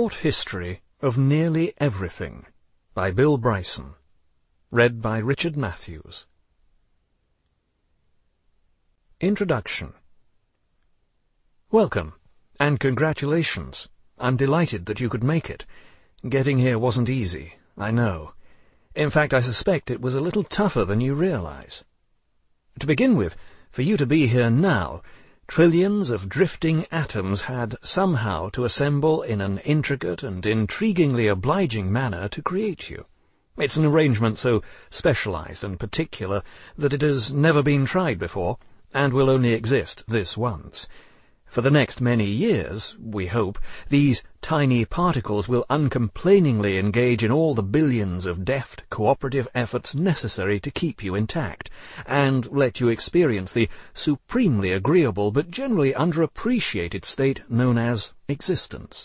Short History of Nearly Everything by Bill Bryson. Read by Richard Matthews. Introduction. Welcome, and congratulations. I'm delighted that you could make it. Getting here wasn't easy, I know. In fact, I suspect it was a little tougher than you realize. To begin with, for you to be here now, trillions of drifting atoms had somehow to assemble in an intricate and intriguingly obliging manner to create you. It's an arrangement so specialized and particular that it has never been tried before, and will only exist this once. For the next many years, we hope, these tiny particles will uncomplainingly engage in all the billions of deft, cooperative efforts necessary to keep you intact, and let you experience the supremely agreeable but generally underappreciated state known as existence.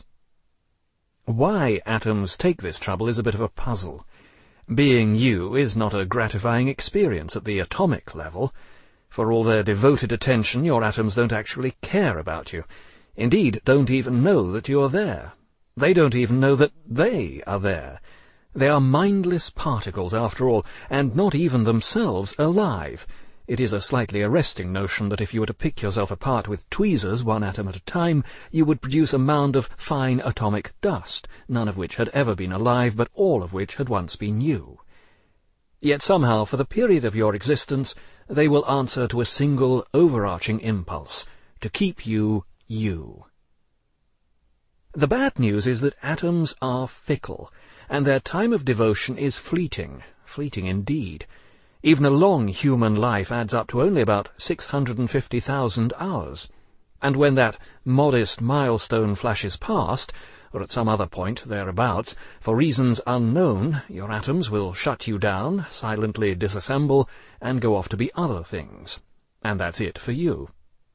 Why atoms take this trouble is a bit of a puzzle. Being you is not a gratifying experience at the atomic level. For all their devoted attention, your atoms don't actually care about you. Indeed, don't even know that you're there. They don't even know that they are there. They are mindless particles, after all, and not even themselves alive. It is a slightly arresting notion that if you were to pick yourself apart with tweezers, one atom at a time, you would produce a mound of fine atomic dust, none of which had ever been alive, but all of which had once been you. Yet somehow, for the period of your existence, they will answer to a single overarching impulse, to keep you, you. The bad news is that atoms are fickle, and their time of devotion is fleeting indeed. Even a long human life adds up to only about 650,000 hours, and when that modest milestone flashes past, or at some other point thereabouts, for reasons unknown, your atoms will shut you down, silently disassemble, and go off to be other things. And that's it for you.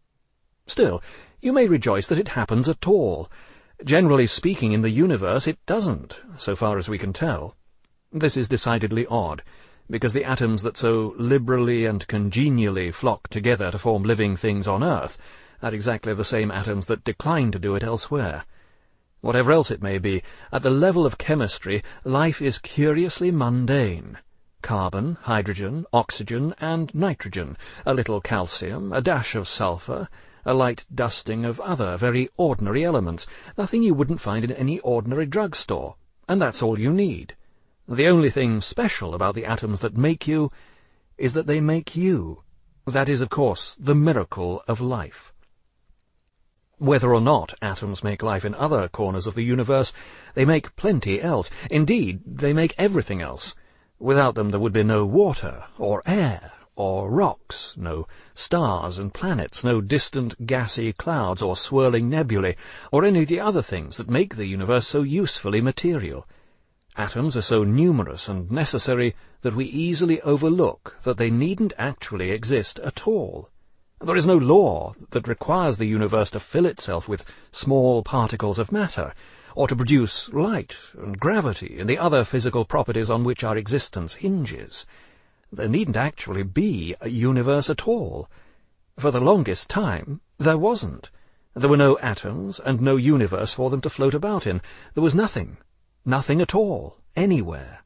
Still, you may rejoice that it happens at all. Generally speaking, in the universe it doesn't, so far as we can tell. This is decidedly odd, because the atoms that so liberally and congenially flock together to form living things on Earth are exactly the same atoms that decline to do it elsewhere. Whatever else it may be, at the level of chemistry, life is curiously mundane. Carbon, hydrogen, oxygen, and nitrogen, a little calcium, a dash of sulfur, a light dusting of other very ordinary elements, nothing you wouldn't find in any ordinary drugstore, and that's all you need. The only thing special about the atoms that make you is that they make you. That is, of course, the miracle of life. Whether or not atoms make life in other corners of the universe, they make plenty else. Indeed, they make everything else. Without them there would be no water, or air, or rocks, no stars and planets, no distant gassy clouds or swirling nebulae, or any of the other things that make the universe so usefully material. Atoms are so numerous and necessary that we easily overlook that they needn't actually exist at all. There is no law that requires the universe to fill itself with small particles of matter, or to produce light and gravity and the other physical properties on which our existence hinges. There needn't actually be a universe at all. For the longest time, there wasn't. There were no atoms and no universe for them to float about in. There was nothing at all, anywhere.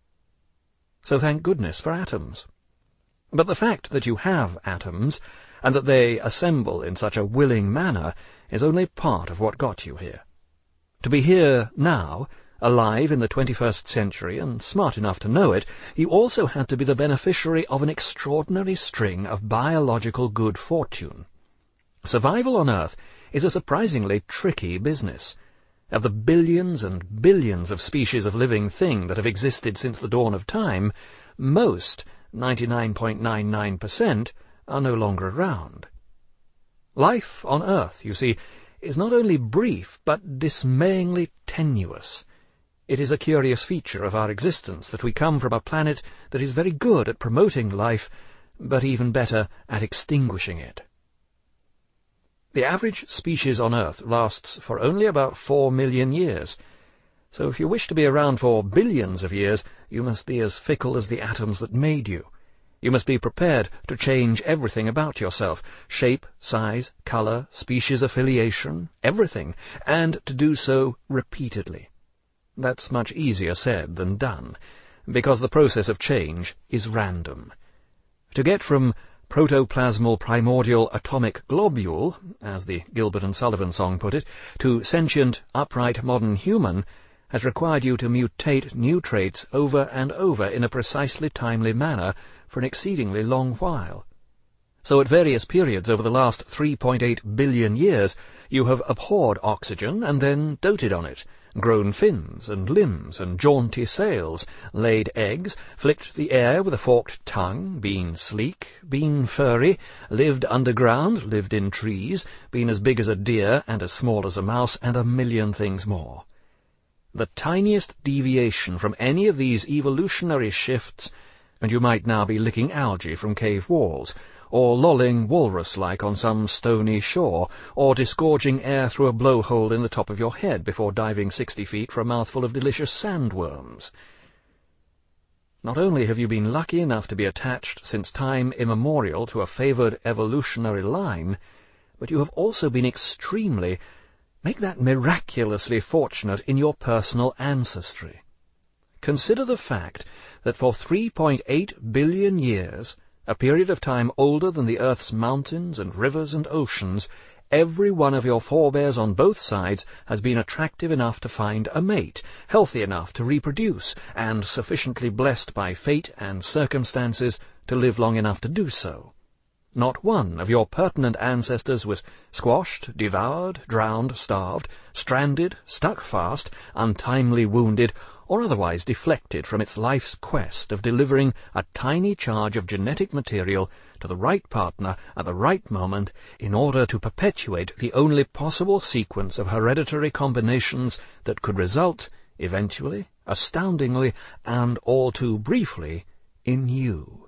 So thank goodness for atoms. But the fact that you have atoms, and that they assemble in such a willing manner, is only part of what got you here. To be here now, alive in the 21st century, and smart enough to know it, you also had to be the beneficiary of an extraordinary string of biological good fortune. Survival on Earth is a surprisingly tricky business. Of the billions and billions of species of living thing that have existed since the dawn of time, most, 99.99%, are no longer around. Life on Earth, you see, is not only brief, but dismayingly tenuous. It is a curious feature of our existence that we come from a planet that is very good at promoting life, but even better at extinguishing it. The average species on Earth lasts for only about 4 million years, so if you wish to be around for billions of years, you must be as fickle as the atoms that made you. You must be prepared to change everything about yourself, shape, size, colour, species affiliation, everything, and to do so repeatedly. That's much easier said than done, because the process of change is random. To get from protoplasmal primordial atomic globule, as the Gilbert and Sullivan song put it, to sentient, upright modern human, has required you to mutate new traits over and over in a precisely timely manner for an exceedingly long while. So at various periods over the last 3.8 billion years you have abhorred oxygen and then doted on it, grown fins and limbs and jaunty sails, laid eggs, flicked the air with a forked tongue, been sleek, been furry, lived underground, lived in trees, been as big as a deer and as small as a mouse, and a million things more. The tiniest deviation from any of these evolutionary shifts, and you might now be licking algae from cave walls, or lolling walrus-like on some stony shore, or disgorging air through a blowhole in the top of your head before diving 60 feet for a mouthful of delicious sandworms. Not only have you been lucky enough to be attached since time immemorial to a favoured evolutionary line, but you have also been extremely, make that miraculously fortunate in your personal ancestry. Consider the fact that for 3.8 billion years, a period of time older than the Earth's mountains and rivers and oceans, every one of your forebears on both sides has been attractive enough to find a mate, healthy enough to reproduce, and sufficiently blessed by fate and circumstances to live long enough to do so. Not one of your pertinent ancestors was squashed, devoured, drowned, starved, stranded, stuck fast, untimely wounded, or otherwise deflected from its life's quest of delivering a tiny charge of genetic material to the right partner at the right moment in order to perpetuate the only possible sequence of hereditary combinations that could result, eventually, astoundingly, and all too briefly, in you.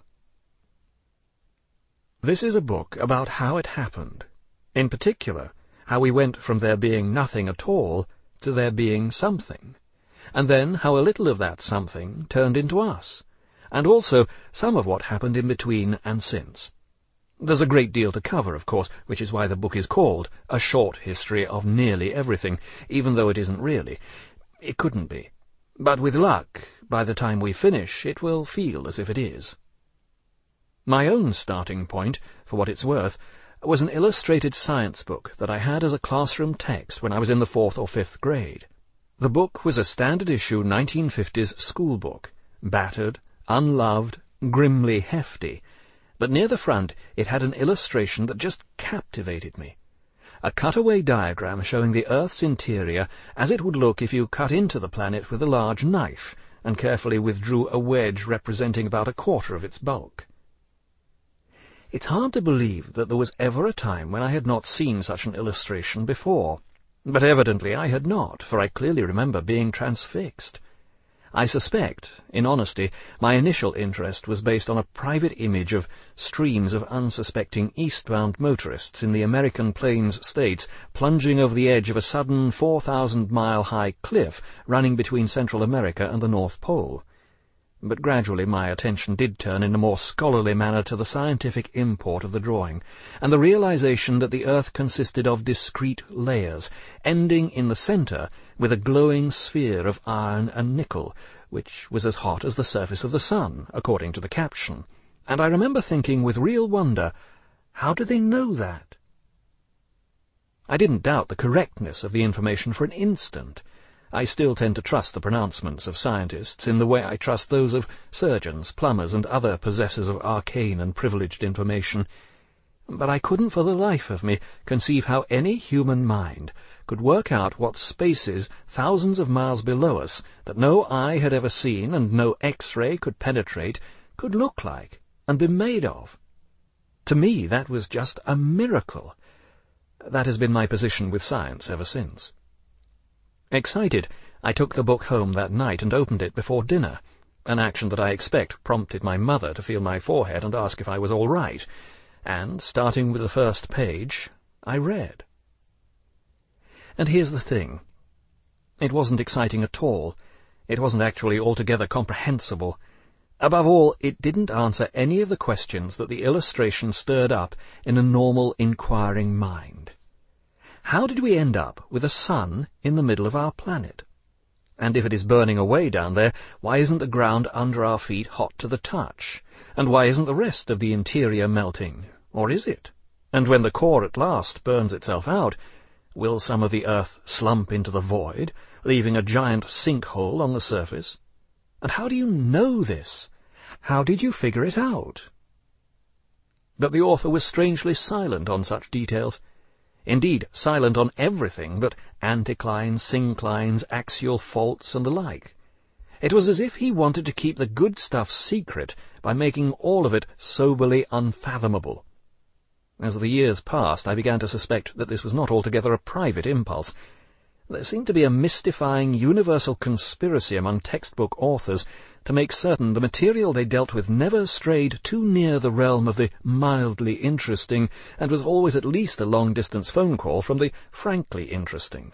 This is a book about how it happened. In particular, how we went from there being nothing at all to there being something, and then how a little of that something turned into us, and also some of what happened in between and since. There's a great deal to cover, of course, which is why the book is called A Short History of Nearly Everything, even though it isn't really. It couldn't be. But with luck, by the time we finish, it will feel as if it is. My own starting point, for what it's worth, was an illustrated science book that I had as a classroom text when I was in the 4th or 5th grade. The book was a standard-issue 1950s school book, battered, unloved, grimly hefty, but near the front it had an illustration that just captivated me. A cutaway diagram showing the Earth's interior as it would look if you cut into the planet with a large knife and carefully withdrew a wedge representing about a quarter of its bulk. It's hard to believe that there was ever a time when I had not seen such an illustration before, but evidently I had not, for I clearly remember being transfixed. I suspect, in honesty, my initial interest was based on a private image of streams of unsuspecting eastbound motorists in the American Plains states plunging over the edge of a sudden 4,000-mile-high cliff running between Central America and the North Pole. But gradually my attention did turn in a more scholarly manner to the scientific import of the drawing, and the realization that the Earth consisted of discrete layers, ending in the centre with a glowing sphere of iron and nickel, which was as hot as the surface of the sun, according to the caption. And I remember thinking with real wonder, how do they know that? I didn't doubt the correctness of the information for an instant. I still tend to trust the pronouncements of scientists in the way I trust those of surgeons, plumbers, and other possessors of arcane and privileged information. But I couldn't for the life of me conceive how any human mind could work out what spaces thousands of miles below us, that no eye had ever seen and no X-ray could penetrate, could look like and be made of. To me that was just a miracle. That has been my position with science ever since. Excited, I took the book home that night and opened it before dinner, an action that I expect prompted my mother to feel my forehead and ask if I was all right, and, starting with the first page, I read. And here's the thing. It wasn't exciting at all. It wasn't actually altogether comprehensible. Above all, it didn't answer any of the questions that the illustration stirred up in a normal inquiring mind. How did we end up with a sun in the middle of our planet? And if it is burning away down there, why isn't the ground under our feet hot to the touch? And why isn't the rest of the interior melting? Or is it? And when the core at last burns itself out, will some of the earth slump into the void, leaving a giant sinkhole on the surface? And how do you know this? How did you figure it out? But the author was strangely silent on such details. Indeed, silent on everything but anticlines, synclines, axial faults, and the like. It was as if he wanted to keep the good stuff secret by making all of it soberly unfathomable. As the years passed, I began to suspect that this was not altogether a private impulse. There seemed to be a mystifying universal conspiracy among textbook authors to make certain the material they dealt with never strayed too near the realm of the mildly interesting, and was always at least a long-distance phone call from the frankly interesting.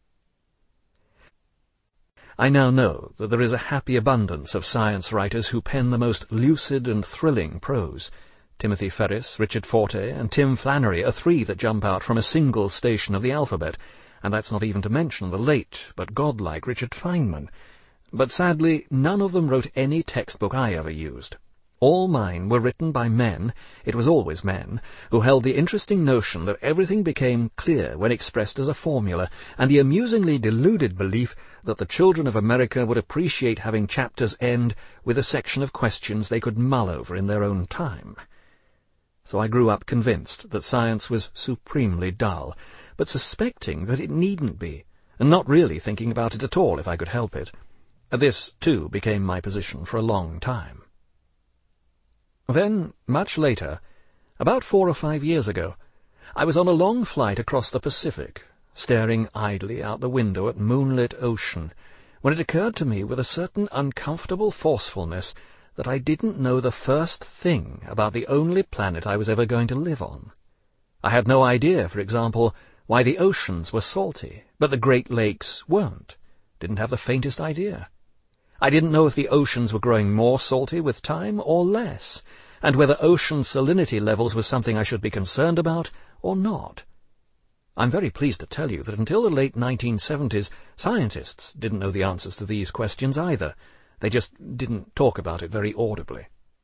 I now know that there is a happy abundance of science writers who pen the most lucid and thrilling prose. Timothy Ferris, Richard Forte, and Tim Flannery are three that jump out from a single station of the alphabet, and that's not even to mention the late but godlike Richard Feynman. But sadly, none of them wrote any textbook I ever used. All mine were written by men, it was always men, who held the interesting notion that everything became clear when expressed as a formula, and the amusingly deluded belief that the children of America would appreciate having chapters end with a section of questions they could mull over in their own time. So I grew up convinced that science was supremely dull, but suspecting that it needn't be, and not really thinking about it at all if I could help it. This, too, became my position for a long time. Then, much later, about 4 or 5 years ago, I was on a long flight across the Pacific, staring idly out the window at moonlit ocean, when it occurred to me with a certain uncomfortable forcefulness that I didn't know the first thing about the only planet I was ever going to live on. I had no idea, for example, why the oceans were salty, but the Great Lakes weren't. Didn't have the faintest idea. I didn't know if the oceans were growing more salty with time or less, and whether ocean salinity levels was something I should be concerned about or not. I'm very pleased to tell you that until the late 1970s, scientists didn't know the answers to these questions either. They just didn't talk about it very audibly.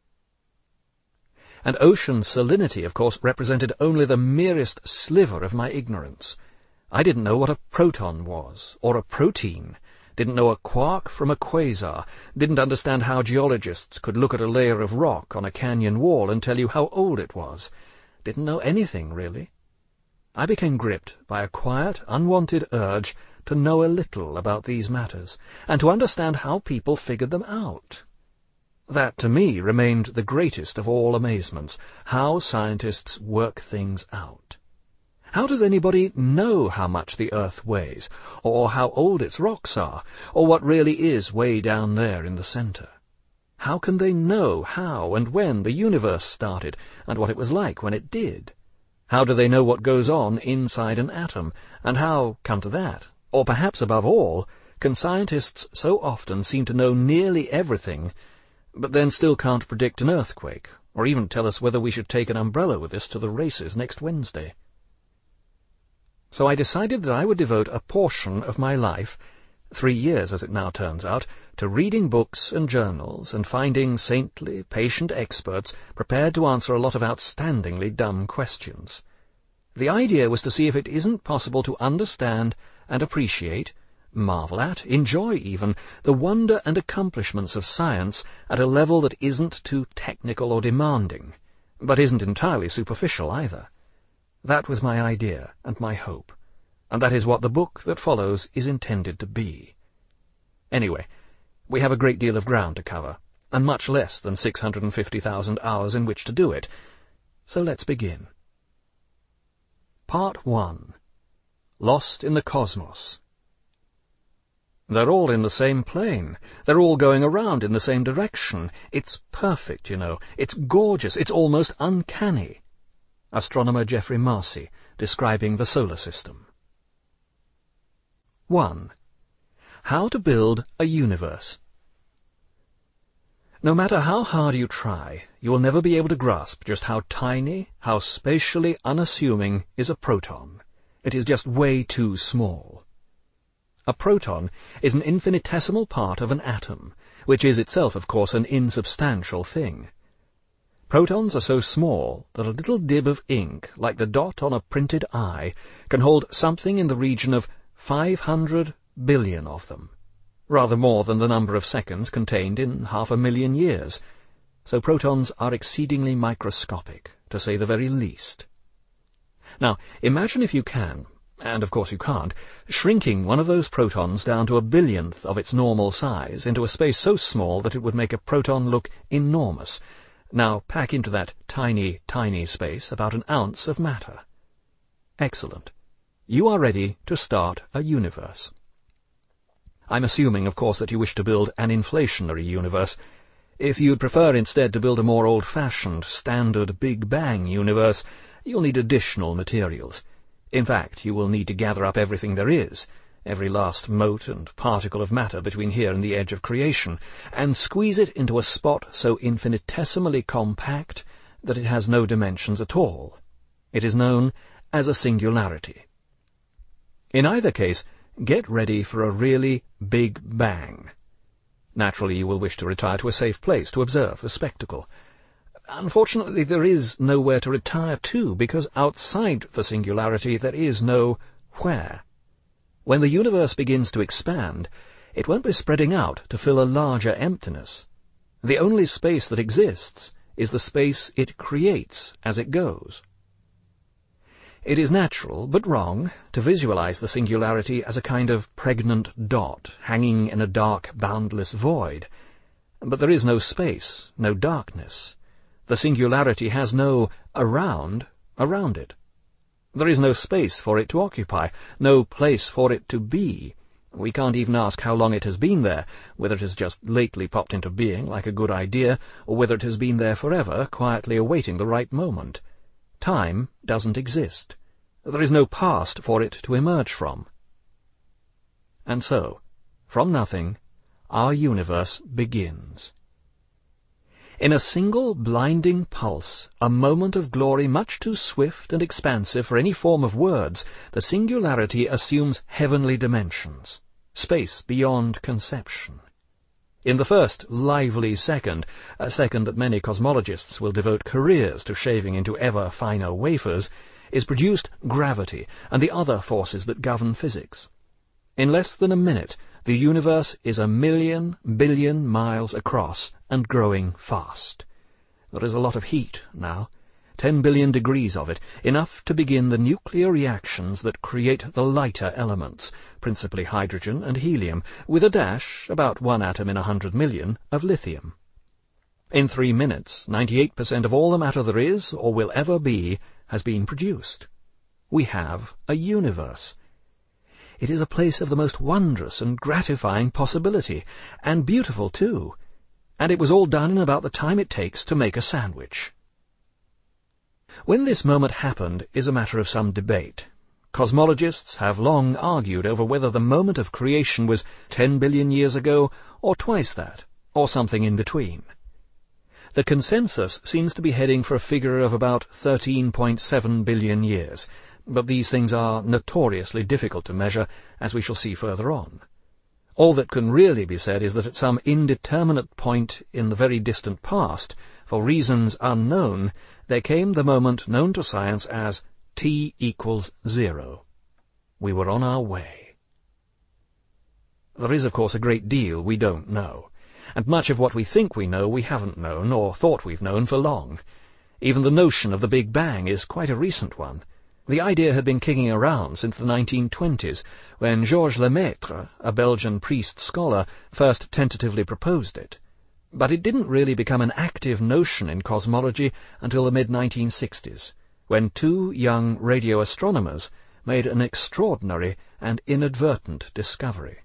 And ocean salinity, of course, represented only the merest sliver of my ignorance. I didn't know what a proton was, or a protein, didn't know a quark from a quasar, didn't understand how geologists could look at a layer of rock on a canyon wall and tell you how old it was, didn't know anything, really. I became gripped by a quiet, unwanted urge to know a little about these matters, and to understand how people figured them out. That, to me, remained the greatest of all amazements, how scientists work things out. How does anybody know how much the Earth weighs, or how old its rocks are, or what really is way down there in the center? How can they know how and when the universe started, and what it was like when it did? How do they know what goes on inside an atom, and how, come to that, or perhaps above all, can scientists so often seem to know nearly everything, but then still can't predict an earthquake, or even tell us whether we should take an umbrella with us to the races next Wednesday? So I decided that I would devote a portion of my life, 3 years as it now turns out, to reading books and journals and finding saintly, patient experts prepared to answer a lot of outstandingly dumb questions. The idea was to see if it isn't possible to understand and appreciate, marvel at, enjoy even, the wonder and accomplishments of science at a level that isn't too technical or demanding, but isn't entirely superficial either. That was my idea and my hope, and that is what the book that follows is intended to be. Anyway, we have a great deal of ground to cover, and much less than 650,000 hours in which to do it, so let's begin. Part 1. Lost in the Cosmos. They're all in the same plane. They're all going around in the same direction. It's perfect, you know. It's gorgeous. It's almost uncanny. Astronomer Geoffrey Marcy, describing the solar system. 1. How to build a universe. No matter how hard you try, you will never be able to grasp just how tiny, how spatially unassuming is a proton. It is just way too small. A proton is an infinitesimal part of an atom, which is itself, of course, an insubstantial thing. Protons are so small that a little dib of ink, like the dot on a printed eye, can hold something in the region of 500 billion of them. Rather more than the number of seconds contained in 500,000 years. So protons are exceedingly microscopic, to say the very least. Now, imagine if you can, and of course you can't, shrinking one of those protons down to a billionth of its normal size into a space so small that it would make a proton look enormous. Now pack into that tiny, tiny space about an ounce of matter. Excellent. You are ready to start a universe. I'm assuming, of course, that you wish to build an inflationary universe. If you'd prefer instead to build a more old-fashioned, standard Big Bang universe, you'll need additional materials. In fact, you will need to gather up everything there is, every last mote and particle of matter between here and the edge of creation, and squeeze it into a spot so infinitesimally compact that it has no dimensions at all. It is known as a singularity. In either case, get ready for a really big bang. Naturally, you will wish to retire to a safe place to observe the spectacle. Unfortunately, there is nowhere to retire to, because outside the singularity there is no where. When the universe begins to expand, it won't be spreading out to fill a larger emptiness. The only space that exists is the space it creates as it goes. It is natural, but wrong, to visualize the singularity as a kind of pregnant dot hanging in a dark, boundless void. But there is no space, no darkness. The singularity has no around it. There is no space for it to occupy, no place for it to be. We can't even ask how long it has been there, whether it has just lately popped into being like a good idea, or whether it has been there forever, quietly awaiting the right moment. Time doesn't exist. There is no past for it to emerge from. And so, from nothing, our universe begins. In a single blinding pulse, a moment of glory much too swift and expansive for any form of words, the singularity assumes heavenly dimensions, space beyond conception. In the first lively second, a second that many cosmologists will devote careers to shaving into ever finer wafers, is produced gravity and the other forces that govern physics. In less than a minute, the universe is 1,000,000 billion miles across and growing fast. There is a lot of heat now, 10 billion degrees of it, enough to begin the nuclear reactions that create the lighter elements, principally hydrogen and helium, with a dash, about 1 atom in 100 million, of lithium. In 3 minutes, 98% of all the matter there is, or will ever be, has been produced. We have a universe. It is a place of the most wondrous and gratifying possibility, and beautiful too, and it was all done in about the time it takes to make a sandwich. When this moment happened is a matter of some debate. Cosmologists have long argued over whether the moment of creation was 10 billion years ago, or twice that, or something in between. The consensus seems to be heading for a figure of about 13.7 billion years, but these things are notoriously difficult to measure, as we shall see further on. All that can really be said is that at some indeterminate point in the very distant past, for reasons unknown, there came the moment known to science as T = 0. We were on our way. There is, of course, a great deal we don't know, and much of what we think we know we haven't known or thought we've known for long. Even the notion of the Big Bang is quite a recent one. The idea had been kicking around since the 1920s, when Georges Lemaitre, a Belgian priest-scholar, first tentatively proposed it. But it didn't really become an active notion in cosmology until the mid-1960s, when 2 young radio astronomers made an extraordinary and inadvertent discovery.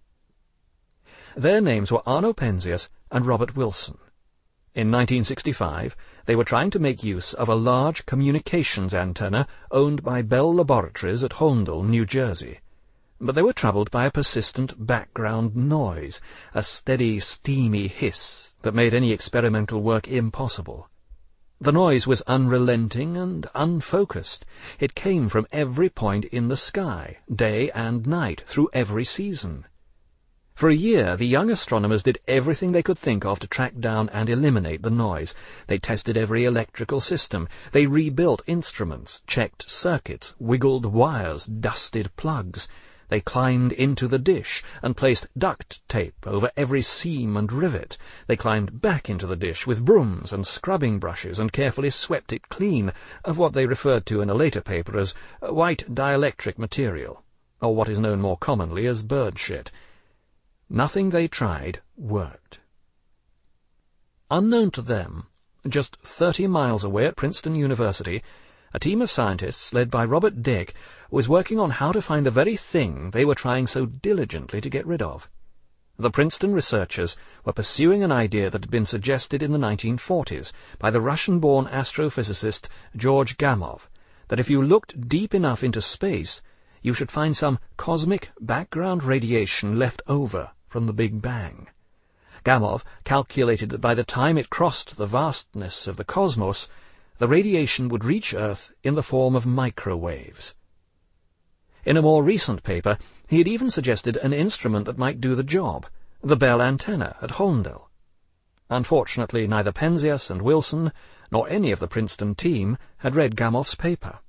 Their names were Arno Penzias and Robert Wilson. In 1965, they were trying to make use of a large communications antenna owned by Bell Laboratories at Holmdel, New Jersey. but they were troubled by a persistent background noise, a steady, steamy hiss that made any experimental work impossible. The noise was unrelenting and unfocused. It came from every point in the sky, day and night, through every season. For a year, the young astronomers did everything they could think of to track down and eliminate the noise. They tested every electrical system. They rebuilt instruments, checked circuits, wiggled wires, dusted plugs. They climbed into the dish and placed duct tape over every seam and rivet. They climbed back into the dish with brooms and scrubbing brushes and carefully swept it clean of what they referred to in a later paper as white dielectric material, or what is known more commonly as bird shit. Nothing they tried worked. Unknown to them, just 30 miles away at Princeton University, a team of scientists led by Robert Dicke was working on how to find the very thing they were trying so diligently to get rid of. The Princeton researchers were pursuing an idea that had been suggested in the 1940s by the Russian-born astrophysicist George Gamow, that if you looked deep enough into space, you should find some cosmic background radiation left over from the Big Bang. Gamow calculated that by the time it crossed the vastness of the cosmos, the radiation would reach Earth in the form of microwaves. In a more recent paper, he had even suggested an instrument that might do the job, the Bell antenna at Holmdel. Unfortunately, neither Penzias and Wilson, nor any of the Princeton team, had read Gamow's paper.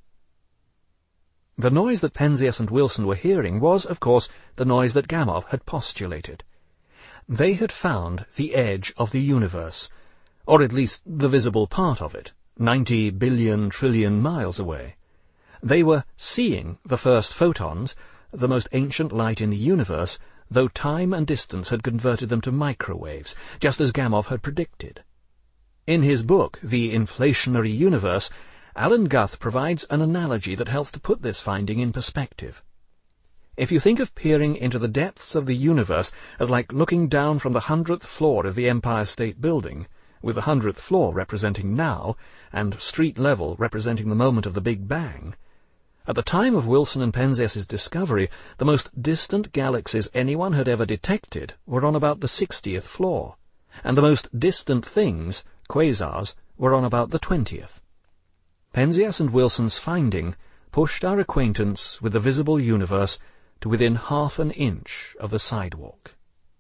The noise that Penzias and Wilson were hearing was, of course, the noise that Gamow had postulated. They had found the edge of the universe, or at least the visible part of it, 90 billion trillion miles away. They were seeing the first photons, the most ancient light in the universe, though time and distance had converted them to microwaves, just as Gamow had predicted. In his book, The Inflationary Universe, Alan Guth provides an analogy that helps to put this finding in perspective. If you think of peering into the depths of the universe as like looking down from the 100th floor of the Empire State Building, with the 100th floor representing now, and street level representing the moment of the Big Bang, at the time of Wilson and Penzias's discovery, the most distant galaxies anyone had ever detected were on about the 60th floor, and the most distant things, quasars, were on about the 20th. Penzias and Wilson's finding pushed our acquaintance with the visible universe to within half an inch of the sidewalk.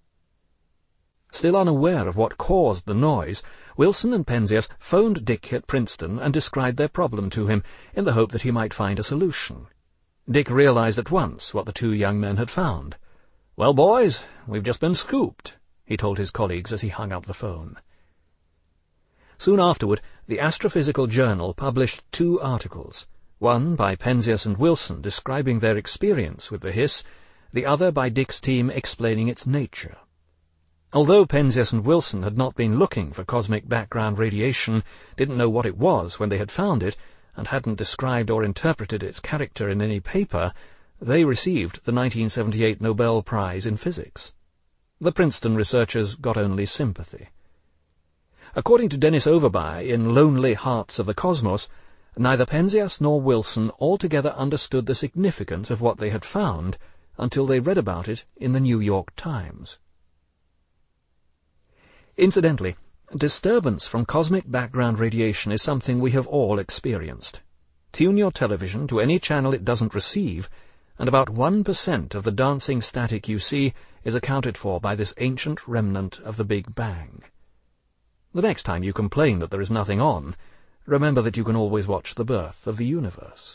Still unaware of what caused the noise, Wilson and Penzias phoned Dick at Princeton and described their problem to him in the hope that he might find a solution. Dick realized at once what the two young men had found. "Well, boys, we've just been scooped," he told his colleagues as he hung up the phone. Soon afterward, the Astrophysical Journal published 2 articles, one by Penzias and Wilson describing their experience with the hiss, the other by Dick's team explaining its nature. Although Penzias and Wilson had not been looking for cosmic background radiation, didn't know what it was when they had found it, and hadn't described or interpreted its character in any paper, they received the 1978 Nobel Prize in Physics. The Princeton researchers got only sympathy. According to Dennis Overby in Lonely Hearts of the Cosmos, neither Penzias nor Wilson altogether understood the significance of what they had found until they read about it in the New York Times. Incidentally, disturbance from cosmic background radiation is something we have all experienced. Tune your television to any channel it doesn't receive, and about 1% of the dancing static you see is accounted for by this ancient remnant of the Big Bang. The next time you complain that there is nothing on, remember that you can always watch the birth of the universe.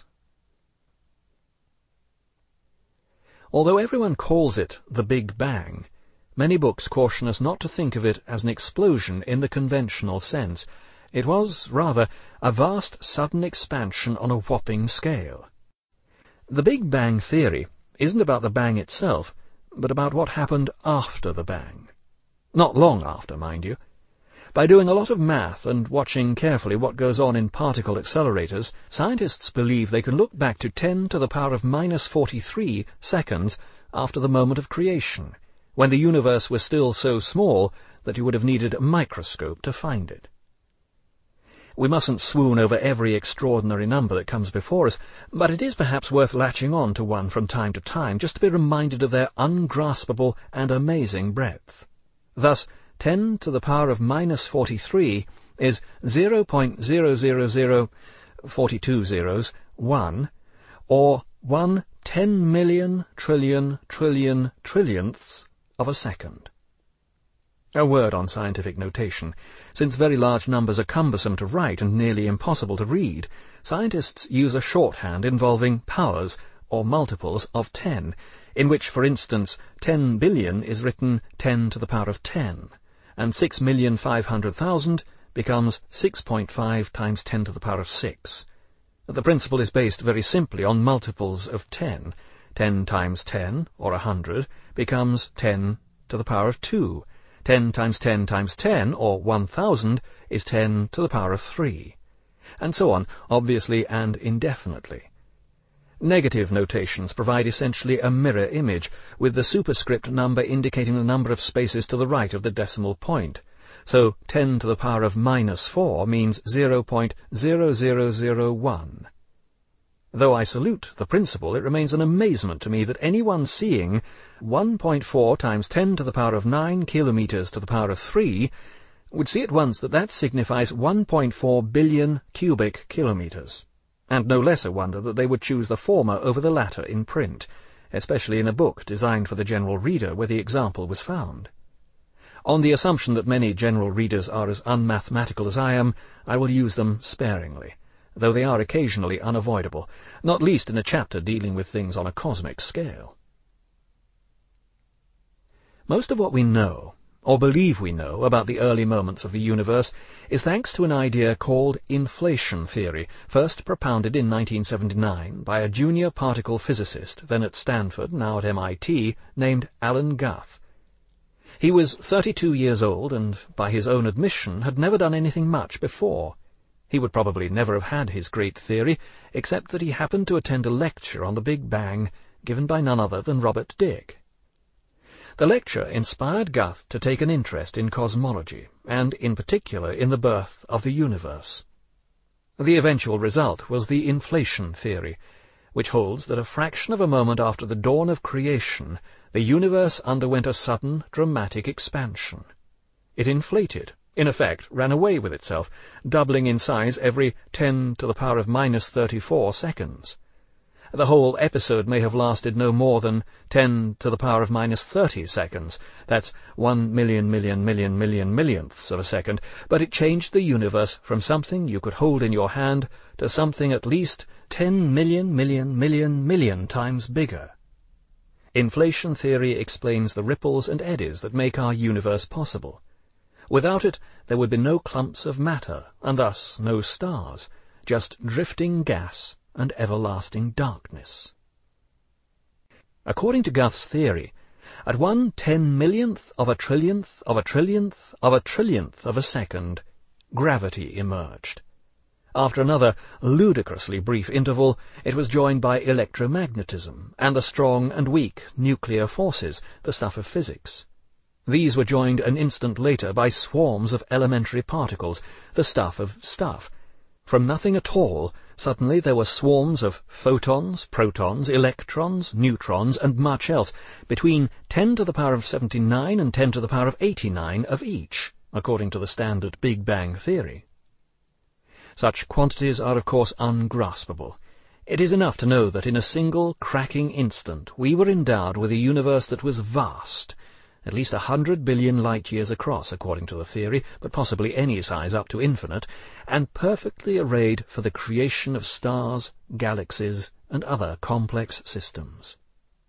Although everyone calls it the Big Bang, many books caution us not to think of it as an explosion in the conventional sense. It was, rather, a vast sudden expansion on a whopping scale. The Big Bang theory isn't about the bang itself, but about what happened after the bang. Not long after, mind you. By doing a lot of math and watching carefully what goes on in particle accelerators, scientists believe they can look back to 10 to the power of -43 seconds after the moment of creation, when the universe was still so small that you would have needed a microscope to find it. We mustn't swoon over every extraordinary number that comes before us, but it is perhaps worth latching on to one from time to time, just to be reminded of their ungraspable and amazing breadth. Thus, 10 to the power of minus 43 is 0.00042 zeros 1, or 1 10,000,000,000,000,000 trillionths of a second. A word on scientific notation. Since very large numbers are cumbersome to write and nearly impossible to read, scientists use a shorthand involving powers, or multiples, of 10, in which, for instance, 10 billion is written 10 to the power of 10, and 6,500,000 becomes 6.5 times 10 to the power of 6. The principle is based very simply on multiples of 10. 10 times 10, or 100, becomes 10 to the power of 2. 10 times 10 times 10, or 1,000, is 10 to the power of 3. And so on, obviously and indefinitely. Negative notations provide essentially a mirror image, with the superscript number indicating the number of spaces to the right of the decimal point. So 10 to the power of minus 4 means 0.0001. Though I salute the principle, it remains an amazement to me that anyone seeing 1.4 times 10 to the power of 9 kilometers to the power of 3 would see at once that that signifies 1.4 billion cubic kilometers, and no less a wonder that they would choose the former over the latter in print, especially in a book designed for the general reader where the example was found. On the assumption that many general readers are as unmathematical as I am, I will use them sparingly, though they are occasionally unavoidable, not least in a chapter dealing with things on a cosmic scale. Most of what we know, or believe we know, about the early moments of the universe is thanks to an idea called inflation theory, first propounded in 1979 by a junior particle physicist, then at Stanford, now at MIT, named Alan Guth. He was 32 years old and, by his own admission, had never done anything much before. He would probably never have had his great theory, except that he happened to attend a lecture on the Big Bang given by none other than Robert Dicke. The lecture inspired Guth to take an interest in cosmology, and in particular in the birth of the universe. The eventual result was the inflation theory, which holds that a fraction of a moment after the dawn of creation, the universe underwent a sudden, dramatic expansion. It inflated, in effect ran away with itself, doubling in size every 10 to the power of minus 34 seconds. The whole episode may have lasted no more than 10 to the power of minus 30 seconds. That's 1 million millionths of a second, but it changed the universe from something you could hold in your hand to something at least 10 million times bigger. Inflation theory explains the ripples and eddies that make our universe possible. Without it, there would be no clumps of matter, and thus no stars, just drifting gas and everlasting darkness. According to Guth's theory, at 1 10,000,000th of a trillionth of a trillionth of a trillionth of a second, gravity emerged. After another ludicrously brief interval, it was joined by electromagnetism and the strong and weak nuclear forces, the stuff of physics. These were joined an instant later by swarms of elementary particles, the stuff of stuff. From nothing at all, suddenly there were swarms of photons, protons, electrons, neutrons, and much else, between 10 to the power of 79 and 10 to the power of 89 of each, according to the standard Big Bang theory. Such quantities are, of course, ungraspable. It is enough to know that in a single cracking instant we were endowed with a universe that was vast, at least 100 billion light-years across, according to the theory, but possibly any size up to infinite, and perfectly arrayed for the creation of stars, galaxies, and other complex systems.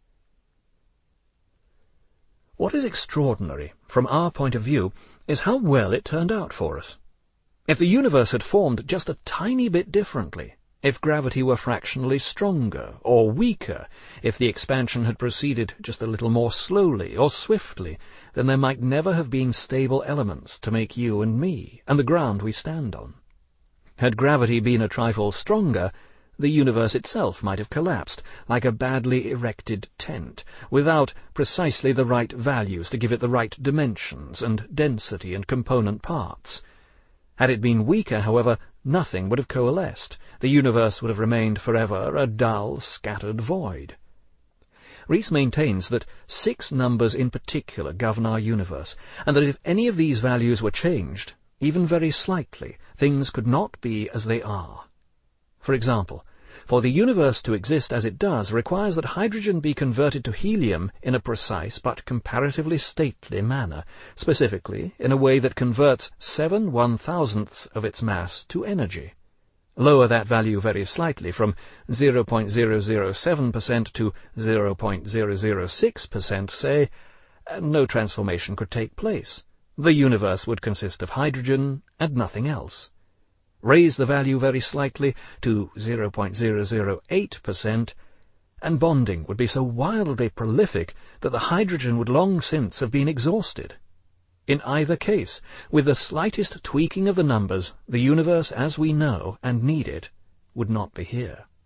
What is extraordinary, from our point of view, is how well it turned out for us. If the universe had formed just a tiny bit differently, if gravity were fractionally stronger or weaker, if the expansion had proceeded just a little more slowly or swiftly, then there might never have been stable elements to make you and me, and the ground we stand on. Had gravity been a trifle stronger, the universe itself might have collapsed, like a badly erected tent, without precisely the right values to give it the right dimensions and density and component parts. Had it been weaker, however, nothing would have coalesced. The universe would have remained forever a dull, scattered void. Rees maintains that 6 numbers in particular govern our universe, and that if any of these values were changed, even very slightly, things could not be as they are. For example, for the universe to exist as it does requires that hydrogen be converted to helium in a precise but comparatively stately manner, specifically in a way that converts 7/1000ths of its mass to energy. Lower that value very slightly, from 0.007% to 0.006%, say, and no transformation could take place. The universe would consist of hydrogen and nothing else. Raise the value very slightly to 0.008%, and bonding would be so wildly prolific that the hydrogen would long since have been exhausted. In either case, with the slightest tweaking of the numbers, the universe as we know and need it would not be here.